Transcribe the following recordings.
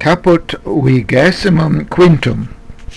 Caput vigesimum quintum.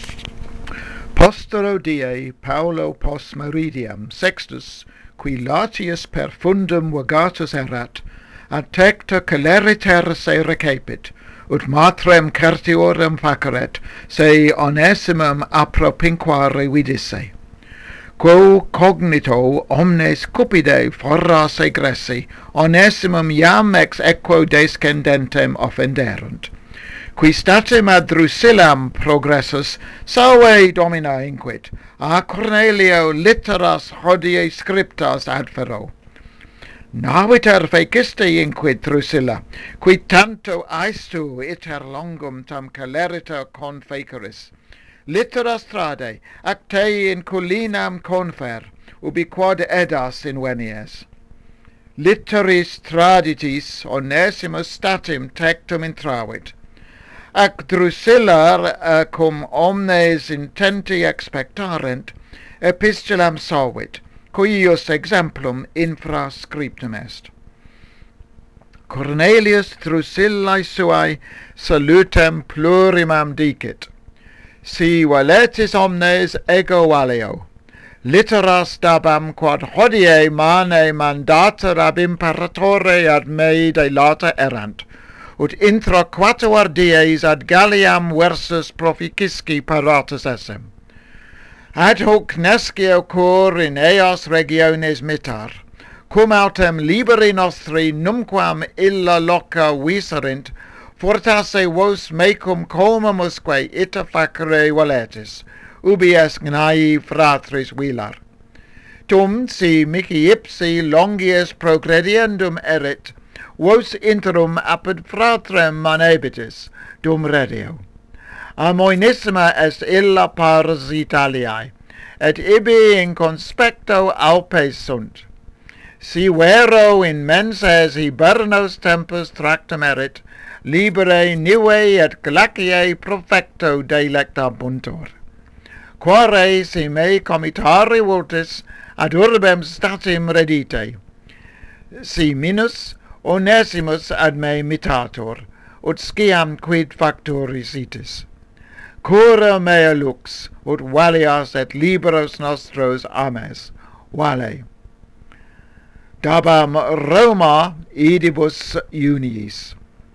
Postero die Paulo post meridiam sextus, qui Latius per fundum vagatus erat, ad tecta celeriter se recepit, ut matrem certiorem faceret, se onesimum apropinquare vidisse. Quo cognito omnes cupide forras egressi, onesimum iam ex equo descendentem offenderunt. Qui statim ad Drusillam progressus, salve Domina inquit, a Cornelio litteras hodie scriptas adfero. Naviter feciste inquit Drusilla, qui tanto aestu iter longum tam celerita confeceris. Littera strade, ac te in cullinam confer, ubi quod edas invenies. Litteris traditis onesimus statim tectum intravit, ac Drusilla cum omnes intenti expectarent, epistulam solvit, cuius exemplum infra scriptum est. Cornelius Drusillae suae salutem plurimam dicit. Si valetis omnes ego valeo, litteras dabam quod hodie mane mandater ab imperatore ad me delata erant, ut intra quatuor dies ad Galliam versus proficisci paratus essem. Ad hoc nescio cur in eos regiones mitar, cum autem liberi nostri numquam illa loca viserint, fortasse vos mecum comamusque ita facere valetis, ubi est gnai fratris vilar. Tum si mihi ipsi longius progrediendum erit, vos interum apud fratrem manebitis, dum redio. Amoenissima est illa pars Italiae, et ibi in conspecto Alpes sunt. Si vero in menses hibernos tempus tractum erit, libere nive et glaciae profecto delectabuntur. Quare si me comitari vultis ad urbem statim redite, si minus onesimus ad me mitator, ut sciam quid factoris itis. Cura mea lux, ut valias et liberos nostros ames, vale. Dabam Roma idibus uniis.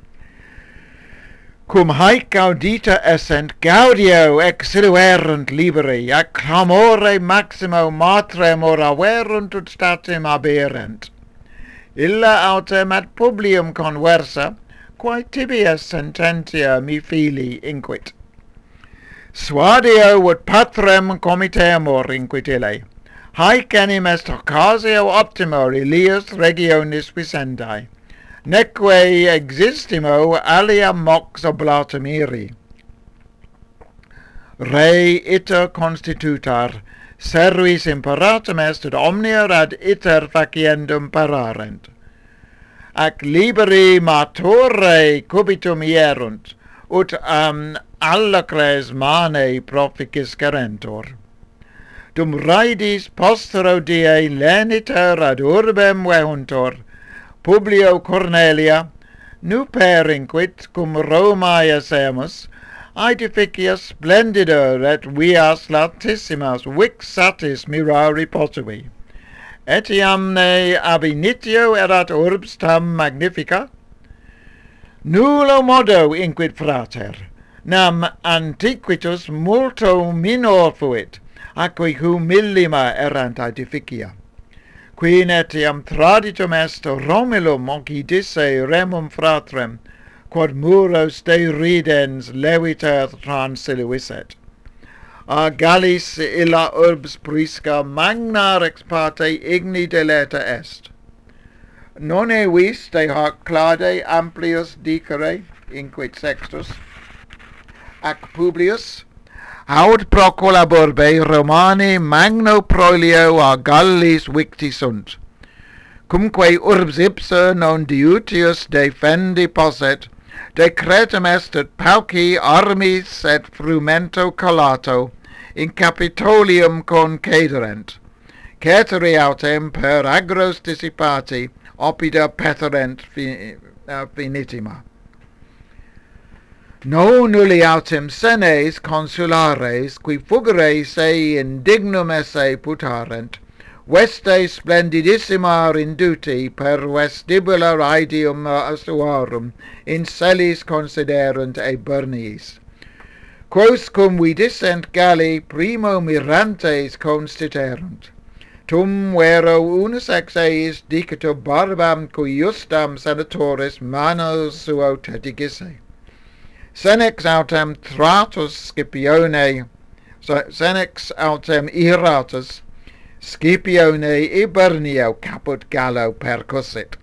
Cum haec gaudita essent, gaudio exiluerunt liberi, ac clamore maximo matrem oraverunt ut statim aberent. Illa autem ad publium conversa, quae tibias sententia mi fili inquit. Suadio ut patrem comiteamur inquit ille, haec enim est occasio optimo Ilius regionis vicendae, neque existimo alia mox oblatum iri. Rei iter constitutar, servis imperatum est ut omnia ad iter faciendum pararent. Ac liberi mature cubitum ierunt, ut allacres mane proficis carentur. Dum raidis postero die leniter ad urbem vehuntur, Publio Cornelia, nuper inquit cum Romae essemus, aedificius splendider et vias latissimas vixatis mirari potui. Etiam ne ab initio erat urbs tam magnifica? Nullo modo inquit frater, nam antiquitus multo minor fuit, acque humillima erant aedificia. Qui etiam traditum est Romulum occidisse remum fratrem, quod muros de ridens leviter transiluisset. A Gallis illa urbs prisca magna rex parte igni deleta est. Nonne vis de hoc clade amplius dicere, inquit Sextus, ac Publius, haud procula burbe Romani magno prolio a Gallis victi sunt. Cumque urbs ipsa non diutius defendi posset, decretum est ut pauci armis et frumento collato in Capitolium concederent. Ceteri autem per agros dissipati opida peterent finitima. Non nulli autem senes consulares qui fugere se indignum esse putarent, veste splendidissima induti per vestibula aedium suarum in sellis considerant e burniis. Quos cum vidissent Galli primo mirantes constituerunt. Tum vero unus ex eis dicito barbam cui justam senatoris manos suo tetigisse. Senex autem tratus Scipione, senex autem iratus, Scipione Ibernio caput Gallo percussit.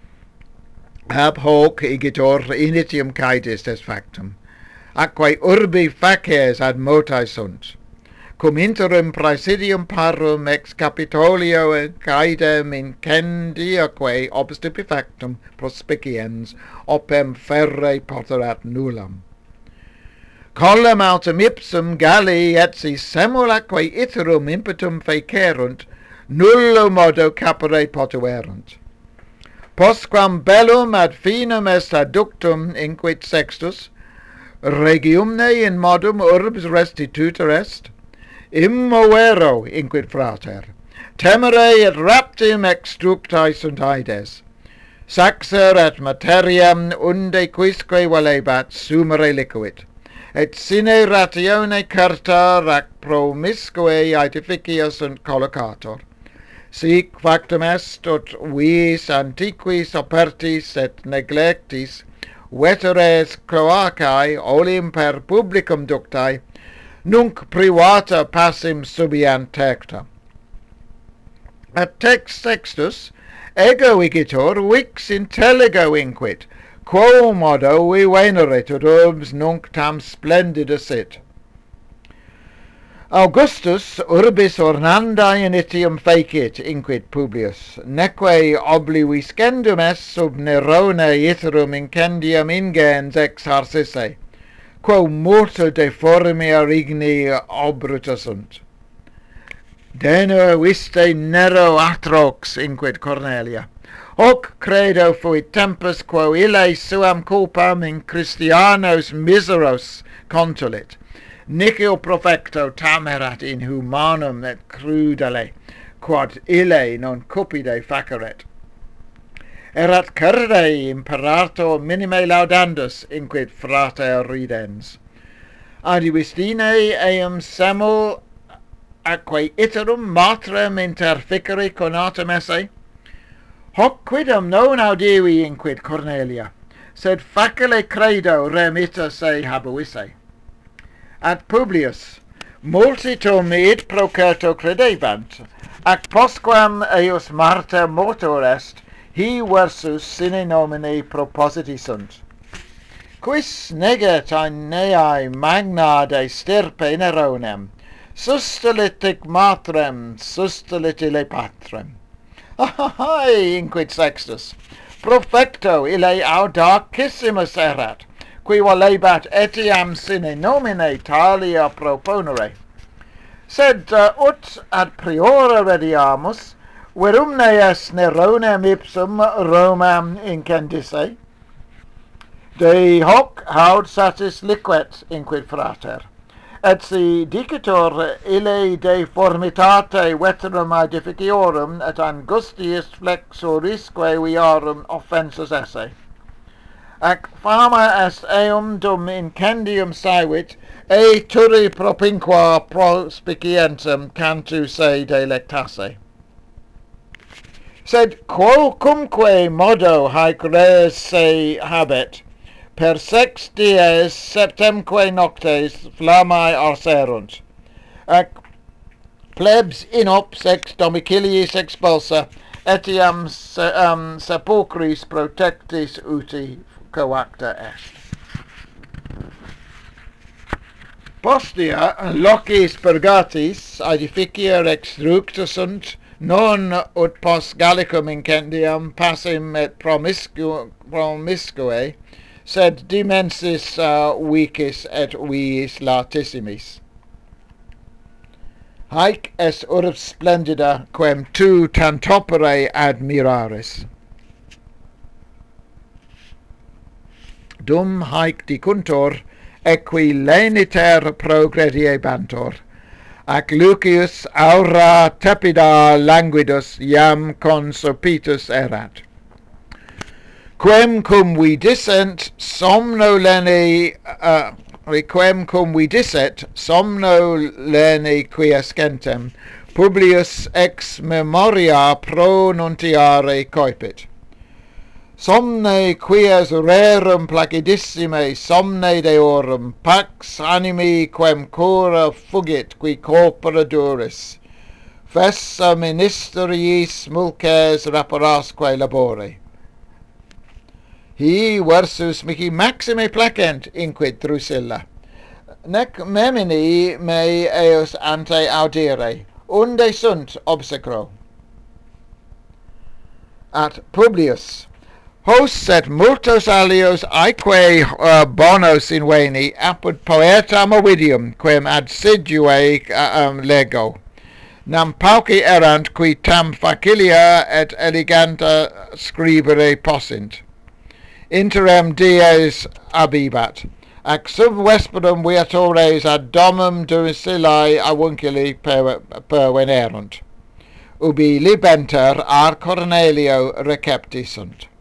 Ab hoc igitor initium caedis est factum, atque urbi facies ad motae sunt. Cum interim praesidium parum ex Capitolio caedem incendiaque obstupi factum prospiciens opem ferre poterat nullam. Collem autem ipsum Galli etsi semulaque iterum impetum fecerunt, nullo modo capere potuerunt. Postquam bellum ad finum est adductum inquit Sextus, regiumne in modum urbs restitutor est, immovero inquit frater, temere et raptim exstructae sunt aides, saxer et materiam unde quisque valebat sumere liquid, et sine ratione carta rac promiscue aedificia sunt collocator. Sic factum est ut vis antiquis opertis et neglectis veteres cloacae olim per publicum ductae nunc privata passim subiant tecta. At text Sextus ego igitur vix intelligo inquit, quo modo vi venerit ut urbs nunc tam splendida sit. Augustus urbis ornandae initium fecit inquit Publius, neque obliviscendum est sub Nerone iterum incendium ingens ex Narcisse, quo multa deformia igni obruta sunt. Deno viste Nero atrox inquit Cornelia. Hoc credo fuit tempus quo ille suam culpam in Christianos miseros contulit. Nihil profecto tamerat in humanum et crudele, quod ille non cupide faceret. Erat cerde imperator minime laudandus, inquit frater ridens. Adivistine eum semel atque iterum matrem interficere conatum esse? Hoc quidem non audivi, inquit Cornelia, sed facile credo rem ita se habuisse. At Publius, multitum id procerto credebant, ac postquam eius Marta mortor est, hi versus sine nomine propositi sunt. Quis neget aeneae magna de stirpe Neronem, sustelitic matrem, sustelitile patrem. Ai, inquit Sextus, profecto ille audacissimus erat, qui volebat etiam sine nomine talia proponere. Sed ut ad priora rediamus, verumne est Neronem ipsum Romam incendisse? De hoc haud satis liquet, inquit frater, et si dicitur ille deformitate veterum aedificiorum et angustiis flexorisque viarum offensus esse. Ac fama est eum dum incendium saevit, e turi propinqua prospicientem cantu se delectasse. Sed quocumque modo haec res se habet, per 6 dies septemque noctes flammae arserunt, ac plebs inops ex domiciliis expulsa, etiam sepulchris protectis uti coacta est. Postea locis purgatis aedificier extructa sunt, non ut post Gallicum incendium passim et promiscue, sed dimensis vicis et viis latissimis. Haec est urbs splendida quem tu tantopere admiraris. Dum haec dicuntur equi leniter progredie bantor, ac Lucius aura tepida languidus iam consopitus erat. Quem cum vidissent somno lene quiescentem Publius ex memoria pronuntiare coipit. Somne quies rerum placidissime somne deorum pax animi quem cura fugit qui corpora duris fessa ministeriis mulces raporasque labore. Hi versus mihi maxime placent inquit Drusilla. Nec memini me eos ante audire, unde sunt obsecro. At Publius, hos et multos alios aeque bonos inveni apud poetam ovidium quem adsidue lego. Nam pauci erant qui tam facilia et eleganta scribere possint. Interem dies abibat, ac sub vesperum viatores ad domum Drusillae avunculi pervenerunt, ubi libenter ar Cornelio recepti sunt.